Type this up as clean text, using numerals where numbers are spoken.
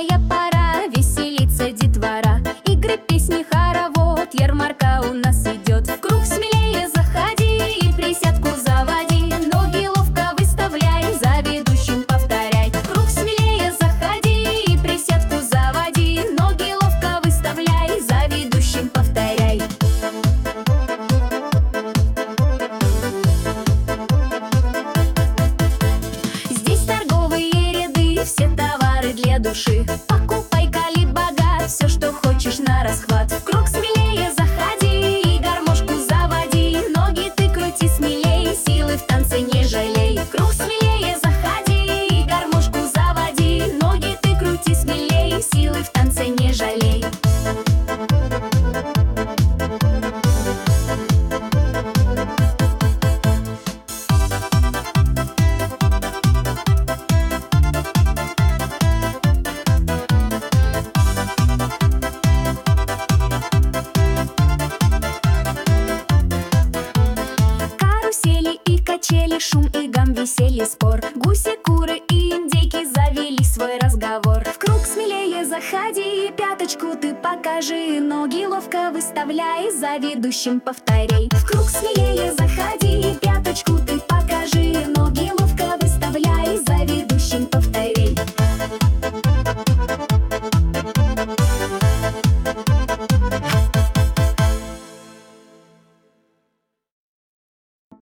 самая пора, веселиться детвора. Игры, песни, хоровод, ярмарка у нас идет. В круг смелее заходи и присядку заводи. Ноги ловко выставляй, за ведущим повторяй. В круг смелее заходи и присядку заводи. Ноги ловко выставляй, за ведущим повторяй. Здесь торговые ряды, все товары для души. Покупай, кали богат, все, что хочешь на расхват. В круг смелее заходи и гармошку заводи. Ноги ты крути смелей, силы в танце не жалей. В круг смелее заходи и гармошку заводи. Ноги ты крути смелей, силы в танце не жалей. Карусели и качели, шум и гам, веселье, спор. Гуси, куры и индейки завели свой разговор. В круг смелее заходи, пяточку ты покажи. Ноги ловко выставляй, за ведущим повторяй. В круг смелее заходи, пяточку ты